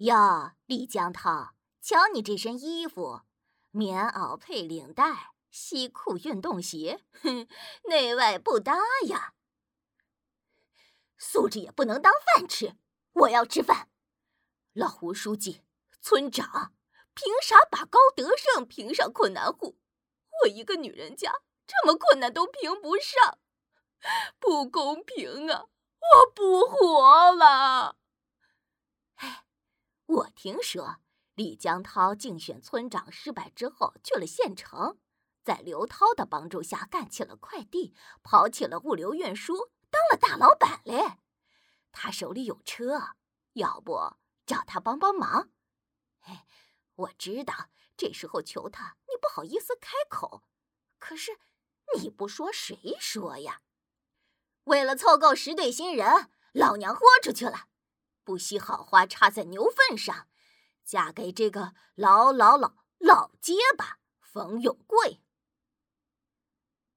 哟，李江涛，瞧你这身衣服，棉袄配领带，西裤运动鞋，内外不搭呀。素质也不能当饭吃，我要吃饭。老胡书记、村长，凭啥把高德胜评上困难户？我一个女人家，这么困难都评不上，不公平啊！我不活了。我听说李江涛竞选村长失败之后去了县城，在刘涛的帮助下干起了快递，跑起了物流运输，当了大老板嘞。他手里有车，要不找他帮帮忙？我知道这时候求他你不好意思开口，可是你不说谁说呀？为了凑够10对新人，老娘豁出去了，不惜好花插在牛粪上，嫁给这个老结巴冯永贵。